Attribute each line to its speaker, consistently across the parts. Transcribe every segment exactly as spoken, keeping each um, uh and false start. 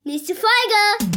Speaker 1: Nächste Folge!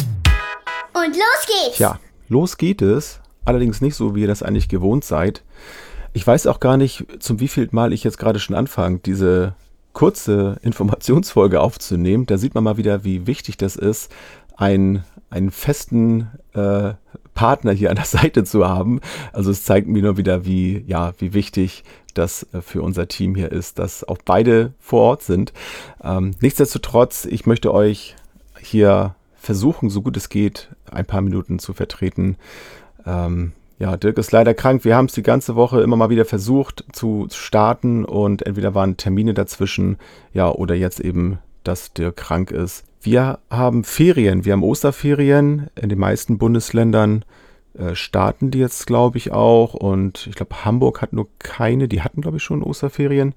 Speaker 1: Und los geht's!
Speaker 2: Ja, los geht es. Allerdings nicht so, wie ihr das eigentlich gewohnt seid. Ich weiß auch gar nicht, zum wievielten Mal ich jetzt gerade schon anfange, diese kurze Informationsfolge aufzunehmen. Da sieht man mal wieder, wie wichtig das ist, einen, einen festen äh, Partner hier an der Seite zu haben. Also es zeigt mir nur wieder, wie, ja, wie wichtig das äh, für unser Team hier ist, dass auch beide vor Ort sind. Ähm, nichtsdestotrotz, ich möchte euch hier versuchen, so gut es geht, ein paar Minuten zu vertreten. Ähm, ja, Dirk ist leider krank. Wir haben es die ganze Woche immer mal wieder versucht zu starten und entweder waren Termine dazwischen, ja, oder jetzt eben, dass Dirk krank ist. Wir haben Ferien, wir haben Osterferien. In den meisten Bundesländern äh, starten die jetzt, glaube ich, auch. Und ich glaube, Hamburg hat nur keine, die hatten, glaube ich, schon Osterferien.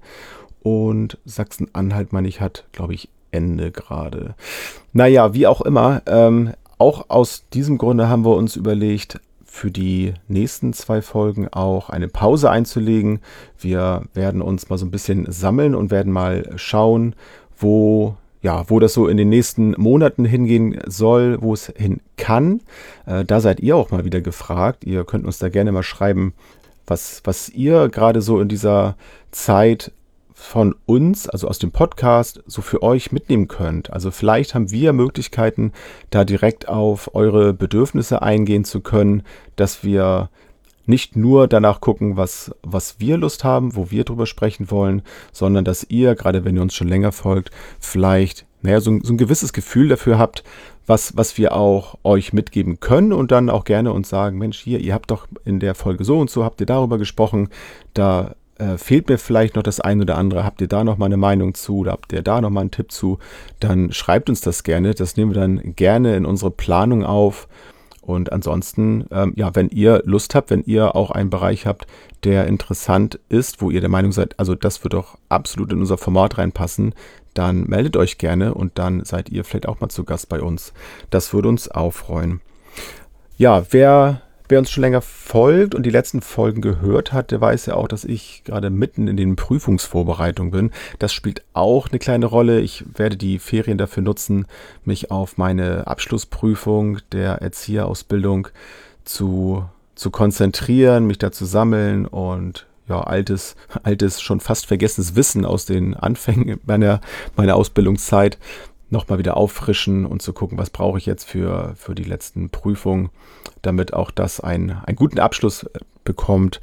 Speaker 2: Und Sachsen-Anhalt, meine ich, hat, glaube ich, Ende gerade. Naja, wie auch immer, ähm, auch aus diesem Grunde haben wir uns überlegt, für die nächsten zwei Folgen auch eine Pause einzulegen. Wir werden uns mal so ein bisschen sammeln und werden mal schauen, wo, ja, wo das so in den nächsten Monaten hingehen soll, wo es hin kann. Äh, da seid ihr auch mal wieder gefragt. Ihr könnt uns da gerne mal schreiben, was, was ihr gerade so in dieser Zeit von uns, also aus dem Podcast, so für euch mitnehmen könnt. Also vielleicht haben wir Möglichkeiten, da direkt auf eure Bedürfnisse eingehen zu können, dass wir nicht nur danach gucken, was, was wir Lust haben, wo wir drüber sprechen wollen, sondern dass ihr, gerade wenn ihr uns schon länger folgt, vielleicht naja, so, ein, so ein gewisses Gefühl dafür habt, was, was wir auch euch mitgeben können und dann auch gerne uns sagen, Mensch, hier, ihr habt doch in der Folge so und so, habt ihr darüber gesprochen, da Äh, fehlt mir vielleicht noch das ein oder andere, habt ihr da noch mal eine Meinung zu oder habt ihr da noch mal einen Tipp zu, dann schreibt uns das gerne, das nehmen wir dann gerne in unsere Planung auf und ansonsten, ähm, ja, wenn ihr Lust habt, wenn ihr auch einen Bereich habt, der interessant ist, wo ihr der Meinung seid, also das wird doch absolut in unser Format reinpassen, dann meldet euch gerne und dann seid ihr vielleicht auch mal zu Gast bei uns. Das würde uns auch freuen. Ja, wer Wer uns schon länger folgt und die letzten Folgen gehört hat, der weiß ja auch, dass ich gerade mitten in den Prüfungsvorbereitungen bin. Das spielt auch eine kleine Rolle. Ich werde die Ferien dafür nutzen, mich auf meine Abschlussprüfung der Erzieherausbildung zu, zu konzentrieren, mich da zu sammeln und ja, altes, altes, schon fast vergessenes Wissen aus den Anfängen meiner, meiner Ausbildungszeit nochmal wieder auffrischen und zu gucken, was brauche ich jetzt für, für die letzten Prüfungen, damit auch das einen, einen guten Abschluss bekommt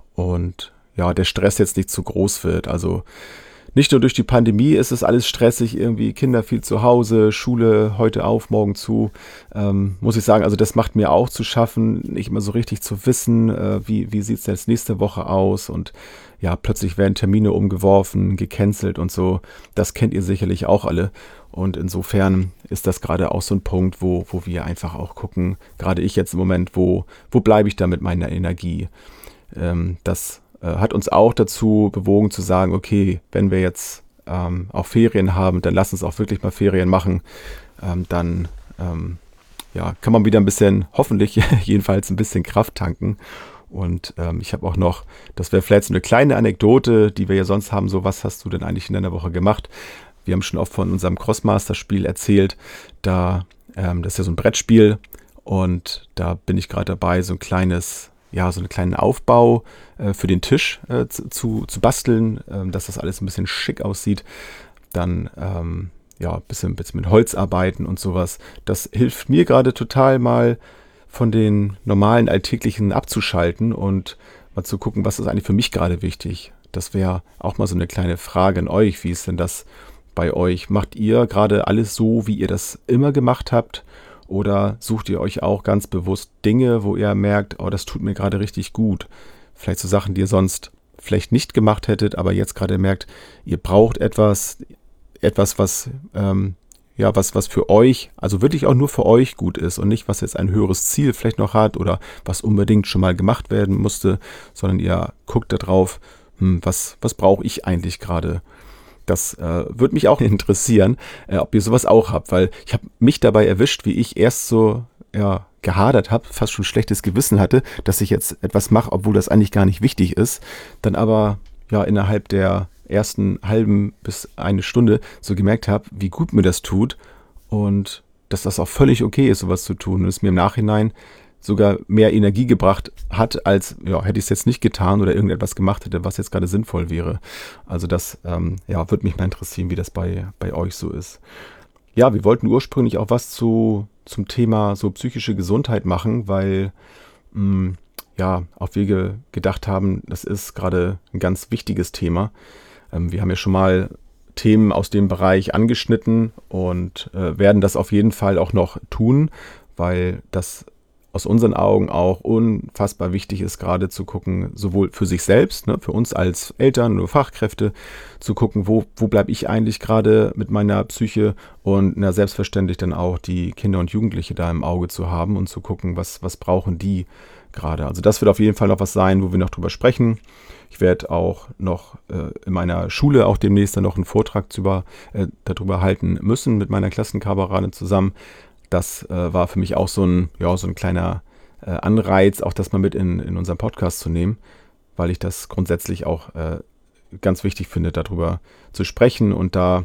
Speaker 2: und ja, der Stress jetzt nicht zu groß wird. Also nicht nur durch die Pandemie ist es alles stressig, irgendwie Kinder viel zu Hause, Schule heute auf, morgen zu, ähm, muss ich sagen, also das macht mir auch zu schaffen, nicht immer so richtig zu wissen, äh, wie, wie sieht es jetzt nächste Woche aus und ja, plötzlich werden Termine umgeworfen, gecancelt und so, das kennt ihr sicherlich auch alle und insofern ist das gerade auch so ein Punkt, wo, wo wir einfach auch gucken, gerade ich jetzt im Moment, wo, wo bleibe ich da mit meiner Energie, ähm, das hat uns auch dazu bewogen zu sagen, okay, wenn wir jetzt ähm, auch Ferien haben, dann lass uns auch wirklich mal Ferien machen. Ähm, dann ähm, ja, kann man wieder ein bisschen, hoffentlich jedenfalls ein bisschen Kraft tanken. Und ähm, ich habe auch noch, das wäre vielleicht so eine kleine Anekdote, die wir ja sonst haben, so was hast du denn eigentlich in deiner Woche gemacht? Wir haben schon oft von unserem Crossmaster-Spiel erzählt, da ähm, das ist ja so ein Brettspiel und da bin ich gerade dabei, so ein kleines ja, so einen kleinen Aufbau äh, für den Tisch äh, zu, zu basteln, äh, dass das alles ein bisschen schick aussieht. Dann ähm, ja, ein bisschen, bisschen mit Holz arbeiten und sowas. Das hilft mir gerade total mal von den normalen Alltäglichen abzuschalten und mal zu gucken, was ist eigentlich für mich gerade wichtig. Das wäre auch mal so eine kleine Frage an euch. Wie ist denn das bei euch? Macht ihr gerade alles so, wie ihr das immer gemacht habt? Oder sucht ihr euch auch ganz bewusst Dinge, wo ihr merkt, oh, das tut mir gerade richtig gut. Vielleicht so Sachen, die ihr sonst vielleicht nicht gemacht hättet, aber jetzt gerade merkt, ihr braucht etwas, etwas, was, ähm, ja, was, was für euch, also wirklich auch nur für euch gut ist und nicht, was jetzt ein höheres Ziel vielleicht noch hat oder was unbedingt schon mal gemacht werden musste, sondern ihr guckt da drauf, hm, was, was brauche ich eigentlich gerade? Das äh, würde mich auch interessieren, äh, ob ihr sowas auch habt, weil ich habe mich dabei erwischt, wie ich erst so ja, gehadert habe, fast schon schlechtes Gewissen hatte, dass ich jetzt etwas mache, obwohl das eigentlich gar nicht wichtig ist, dann aber ja innerhalb der ersten halben bis eine Stunde so gemerkt habe, wie gut mir das tut und dass das auch völlig okay ist, sowas zu tun und es mir im Nachhinein sogar mehr Energie gebracht hat, als ja, hätte ich es jetzt nicht getan oder irgendetwas gemacht hätte, was jetzt gerade sinnvoll wäre. Also das ähm, ja, würde mich mal interessieren, wie das bei, bei euch so ist. Ja, wir wollten ursprünglich auch was zu, zum Thema so psychische Gesundheit machen, weil mh, ja, auch wir ge- gedacht haben, das ist gerade ein ganz wichtiges Thema. Ähm, wir haben ja schon mal Themen aus dem Bereich angeschnitten und äh, werden das auf jeden Fall auch noch tun, weil das aus unseren Augen auch unfassbar wichtig ist, gerade zu gucken, sowohl für sich selbst, ne, für uns als Eltern oder Fachkräfte, zu gucken, wo, wo bleibe ich eigentlich gerade mit meiner Psyche und na, selbstverständlich dann auch die Kinder und Jugendliche da im Auge zu haben und zu gucken, was, was brauchen die gerade. Also das wird auf jeden Fall noch was sein, wo wir noch drüber sprechen. Ich werde auch noch äh, in meiner Schule auch demnächst dann noch einen Vortrag über, äh, darüber halten müssen mit meiner Klassenkameradin zusammen. Das äh, war für mich auch so ein, ja, so ein kleiner äh, Anreiz, auch das mal mit in, in unseren Podcast zu nehmen, weil ich das grundsätzlich auch äh, ganz wichtig finde, darüber zu sprechen und da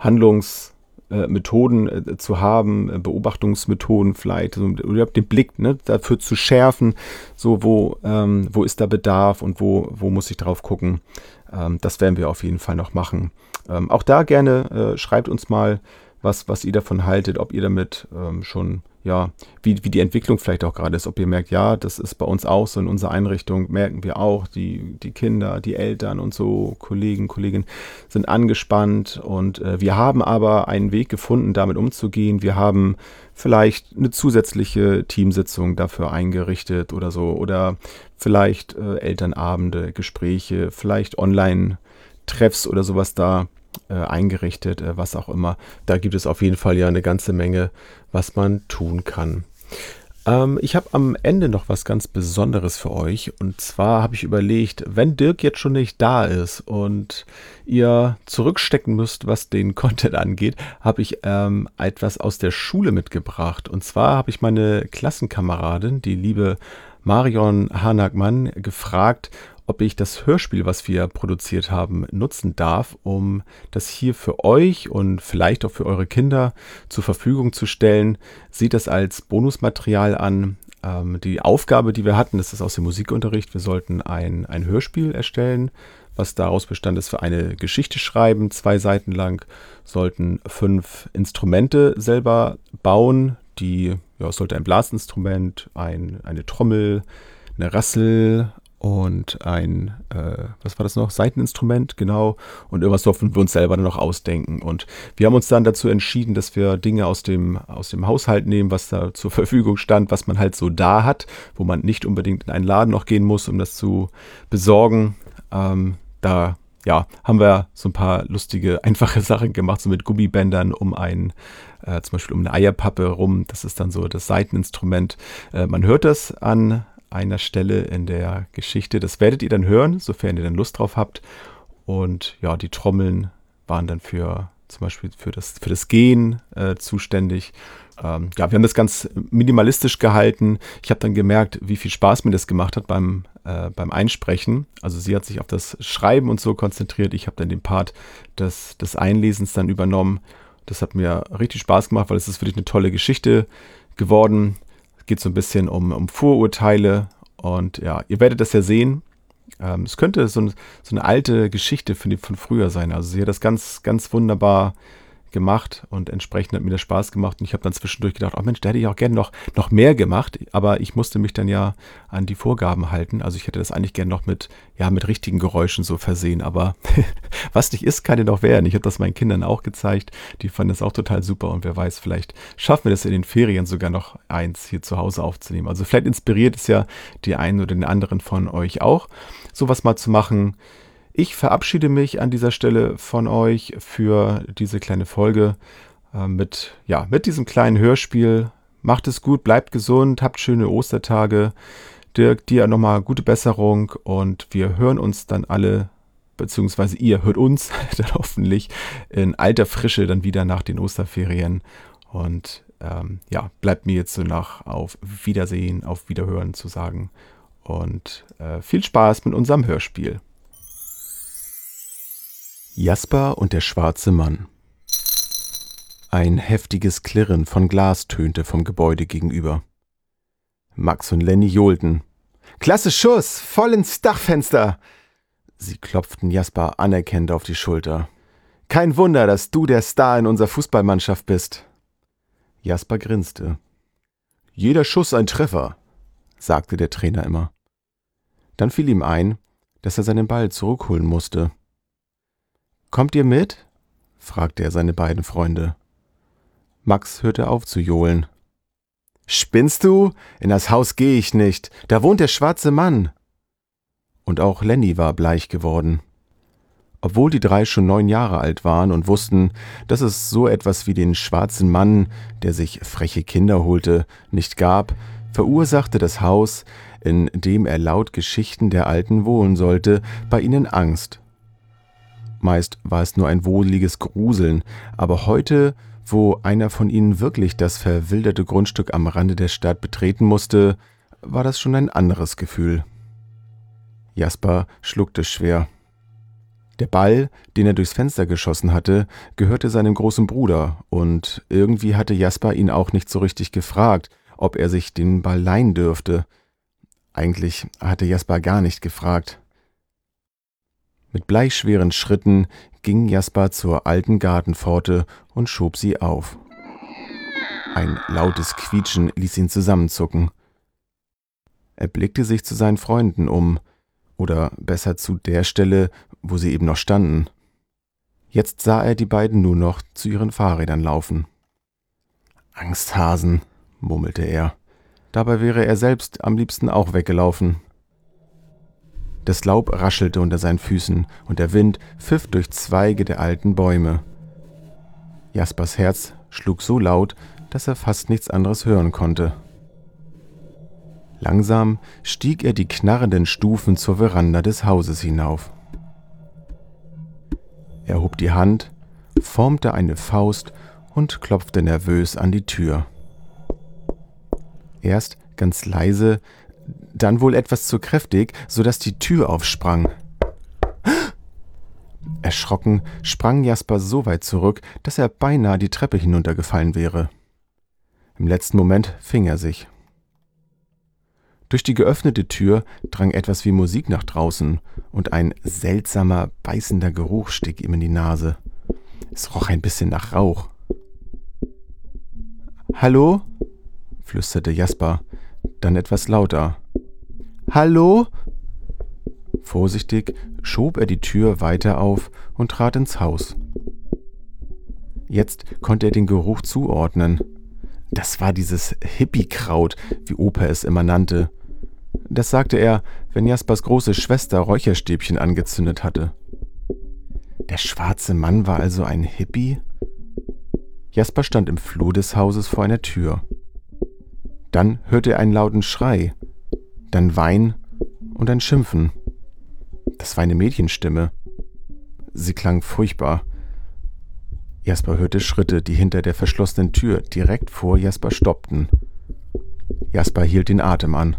Speaker 2: Handlungsmethoden äh, zu haben, äh, Beobachtungsmethoden vielleicht, so, oder den Blick ne, dafür zu schärfen, so wo, ähm, wo ist da Bedarf und wo, wo muss ich drauf gucken. Ähm, das werden wir auf jeden Fall noch machen. Ähm, auch da gerne äh, schreibt uns mal, was, was ihr davon haltet, ob ihr damit ähm, schon, ja, wie, wie die Entwicklung vielleicht auch gerade ist, ob ihr merkt, ja, das ist bei uns auch so in unserer Einrichtung, merken wir auch, die, die Kinder, die Eltern und so, Kollegen, Kolleginnen sind angespannt und äh, wir haben aber einen Weg gefunden, damit umzugehen. Wir haben vielleicht eine zusätzliche Teamsitzung dafür eingerichtet oder so oder vielleicht äh, Elternabende, Gespräche, vielleicht Online-Treffs oder sowas da Äh, eingerichtet, äh, was auch immer. Da gibt es auf jeden Fall ja eine ganze Menge, was man tun kann. Ähm, ich habe am Ende noch was ganz Besonderes für euch. Und zwar habe ich überlegt, wenn Dirk jetzt schon nicht da ist und ihr zurückstecken müsst, was den Content angeht, habe ich ähm, etwas aus der Schule mitgebracht. Und zwar habe ich meine Klassenkameradin, die liebe Marion Hanagmann, gefragt, ob ich das Hörspiel, was wir produziert haben, nutzen darf, um das hier für euch und vielleicht auch für eure Kinder zur Verfügung zu stellen. Seht das als Bonusmaterial an. Ähm, die Aufgabe, die wir hatten, das ist aus dem Musikunterricht. Wir sollten ein, ein Hörspiel erstellen, was daraus bestand ist, für eine Geschichte schreiben, zwei Seiten lang, sollten fünf Instrumente selber bauen. Die, ja, es sollte ein Blasinstrument, ein, eine Trommel, eine Rassel, und ein, äh, was war das noch? Saiteninstrument, genau. Und irgendwas durften wir uns selber dann noch ausdenken. Und wir haben uns dann dazu entschieden, dass wir Dinge aus dem, aus dem Haushalt nehmen, was da zur Verfügung stand, was man halt so da hat, wo man nicht unbedingt in einen Laden noch gehen muss, um das zu besorgen. Ähm, da ja, haben wir so ein paar lustige, einfache Sachen gemacht, so mit Gummibändern um ein, äh, zum Beispiel um eine Eierpappe rum. Das ist dann so das Saiteninstrument. Äh, man hört das an einer Stelle in der Geschichte. Das werdet ihr dann hören, sofern ihr dann Lust drauf habt. Und ja, die Trommeln waren dann für zum Beispiel für das, für das Gehen äh, zuständig. Ähm, ja, wir haben das ganz minimalistisch gehalten. Ich habe dann gemerkt, wie viel Spaß mir das gemacht hat beim, äh, beim Einsprechen. Also sie hat sich auf das Schreiben und so konzentriert. Ich habe dann den Part des, des Einlesens dann übernommen. Das hat mir richtig Spaß gemacht, weil es ist wirklich eine tolle Geschichte geworden. Geht so ein bisschen um, um Vorurteile und ja, ihr werdet das ja sehen. Ähm, es könnte so, ein, so eine alte Geschichte von, von früher sein. Also sie hat das ganz, ganz wunderbar gemacht und entsprechend hat mir das Spaß gemacht und ich habe dann zwischendurch gedacht, oh Mensch, da hätte ich auch gerne noch, noch mehr gemacht, aber ich musste mich dann ja an die Vorgaben halten. Also ich hätte das eigentlich gerne noch mit, ja, mit richtigen Geräuschen so versehen, aber was nicht ist, kann ja noch werden. Ich habe das meinen Kindern auch gezeigt, die fanden das auch total super und wer weiß, vielleicht schaffen wir das in den Ferien sogar noch eins hier zu Hause aufzunehmen. Also vielleicht inspiriert es ja die einen oder den anderen von euch auch, sowas mal zu machen. Ich verabschiede mich an dieser Stelle von euch für diese kleine Folge äh, mit, ja, mit diesem kleinen Hörspiel. Macht es gut, bleibt gesund, habt schöne Ostertage. Dirk, dir nochmal gute Besserung und wir hören uns dann alle, beziehungsweise ihr hört uns dann hoffentlich in alter Frische dann wieder nach den Osterferien. Und ähm, ja, bleibt mir jetzt so nach auf Wiedersehen, auf Wiederhören zu sagen. Und äh, viel Spaß mit unserem Hörspiel. Jasper und der schwarze Mann. Ein heftiges Klirren von Glas tönte vom Gebäude gegenüber. Max und Lenny johlten. »Klasse Schuss! Voll ins Dachfenster!« Sie klopften Jasper anerkennend auf die Schulter. »Kein Wunder, dass du der Star in unserer Fußballmannschaft bist.« Jasper grinste. »Jeder Schuss ein Treffer«, sagte der Trainer immer. Dann fiel ihm ein, dass er seinen Ball zurückholen musste. »Kommt ihr mit?« fragte er seine beiden Freunde. Max hörte auf zu johlen. »Spinnst du? In das Haus gehe ich nicht. Da wohnt der schwarze Mann.« Und auch Lenny war bleich geworden. Obwohl die drei schon neun Jahre alt waren und wussten, dass es so etwas wie den schwarzen Mann, der sich freche Kinder holte, nicht gab, verursachte das Haus, in dem er laut Geschichten der Alten wohnen sollte, bei ihnen Angst. Meist war es nur ein wohliges Gruseln, aber heute, wo einer von ihnen wirklich das verwilderte Grundstück am Rande der Stadt betreten musste, war das schon ein anderes Gefühl. Jasper schluckte schwer. Der Ball, den er durchs Fenster geschossen hatte, gehörte seinem großen Bruder, und irgendwie hatte Jasper ihn auch nicht so richtig gefragt, ob er sich den Ball leihen dürfte. Eigentlich hatte Jasper gar nicht gefragt. Mit bleichschweren Schritten ging Jasper zur alten Gartenpforte und schob sie auf. Ein lautes Quietschen ließ ihn zusammenzucken. Er blickte sich zu seinen Freunden um, oder besser zu der Stelle, wo sie eben noch standen. Jetzt sah er die beiden nur noch zu ihren Fahrrädern laufen. »Angsthasen«, murmelte er. Dabei wäre er selbst am liebsten auch weggelaufen. Das Laub raschelte unter seinen Füßen und der Wind pfiff durch Zweige der alten Bäume. Jaspers Herz schlug so laut, dass er fast nichts anderes hören konnte. Langsam stieg er die knarrenden Stufen zur Veranda des Hauses hinauf. Er hob die Hand, formte eine Faust und klopfte nervös an die Tür. Erst ganz leise, dann wohl etwas zu kräftig, sodass die Tür aufsprang. Erschrocken sprang Jasper so weit zurück, dass er beinahe die Treppe hinuntergefallen wäre. Im letzten Moment fing er sich. Durch die geöffnete Tür drang etwas wie Musik nach draußen und ein seltsamer, beißender Geruch stieg ihm in die Nase. Es roch ein bisschen nach Rauch. »Hallo?« flüsterte Jasper, dann etwas lauter. »Hallo?« Vorsichtig schob er die Tür weiter auf und trat ins Haus. Jetzt konnte er den Geruch zuordnen. Das war dieses Hippie-Kraut, wie Opa es immer nannte. Das sagte er, wenn Jaspers große Schwester Räucherstäbchen angezündet hatte. Der schwarze Mann war also ein Hippie? Jasper stand im Flur des Hauses vor einer Tür. Dann hörte er einen lauten Schrei, dann Wein und ein Schimpfen. Das war eine Mädchenstimme. Sie klang furchtbar. Jasper hörte Schritte, die hinter der verschlossenen Tür direkt vor Jasper stoppten. Jasper hielt den Atem an.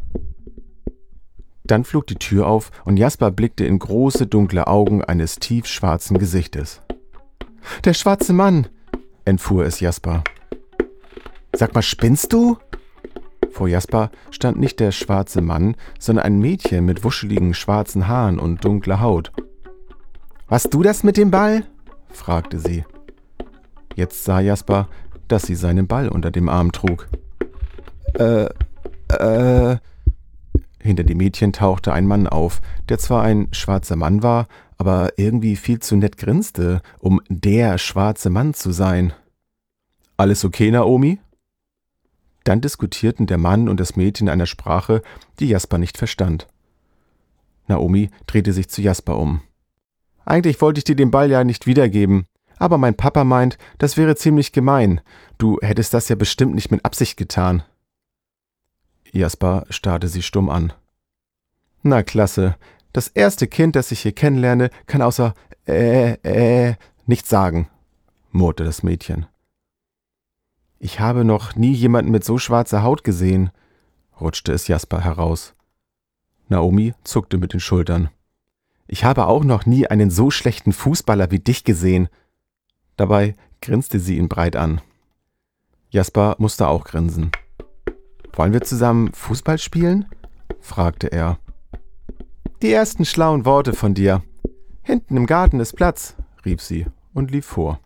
Speaker 2: Dann flog die Tür auf und Jasper blickte in große, dunkle Augen eines tiefschwarzen Gesichtes. »Der schwarze Mann«, entfuhr es Jasper. »Sag mal, spinnst du?« Vor Jasper stand nicht der schwarze Mann, sondern ein Mädchen mit wuscheligen schwarzen Haaren und dunkler Haut. »Warst du das mit dem Ball?« fragte sie. Jetzt sah Jasper, dass sie seinen Ball unter dem Arm trug. Äh, äh... Hinter dem Mädchen tauchte ein Mann auf, der zwar ein schwarzer Mann war, aber irgendwie viel zu nett grinste, um der schwarze Mann zu sein. »Alles okay, Naomi?« Dann diskutierten der Mann und das Mädchen in einer Sprache, die Jasper nicht verstand. Naomi drehte sich zu Jasper um. »Eigentlich wollte ich dir den Ball ja nicht wiedergeben, aber mein Papa meint, das wäre ziemlich gemein. Du hättest das ja bestimmt nicht mit Absicht getan.« Jasper starrte sie stumm an. »Na klasse, das erste Kind, das ich hier kennenlerne, kann außer äh, äh, nichts sagen«, murrte das Mädchen. »Ich habe noch nie jemanden mit so schwarzer Haut gesehen«, rutschte es Jasper heraus. Naomi zuckte mit den Schultern. »Ich habe auch noch nie einen so schlechten Fußballer wie dich gesehen.« Dabei grinste sie ihn breit an. Jasper musste auch grinsen. »Wollen wir zusammen Fußball spielen?« fragte er. »Die ersten schlauen Worte von dir. Hinten im Garten ist Platz«, rief sie und lief vor.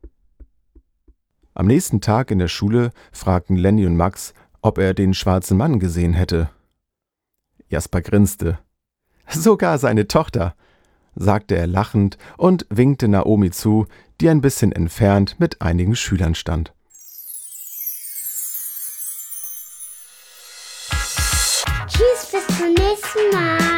Speaker 2: Am nächsten Tag in der Schule fragten Lenny und Max, ob er den schwarzen Mann gesehen hätte. Jasper grinste. »Sogar seine Tochter«, sagte er lachend und winkte Naomi zu, die ein bisschen entfernt mit einigen Schülern stand.
Speaker 1: Tschüss, bis zum nächsten Mal.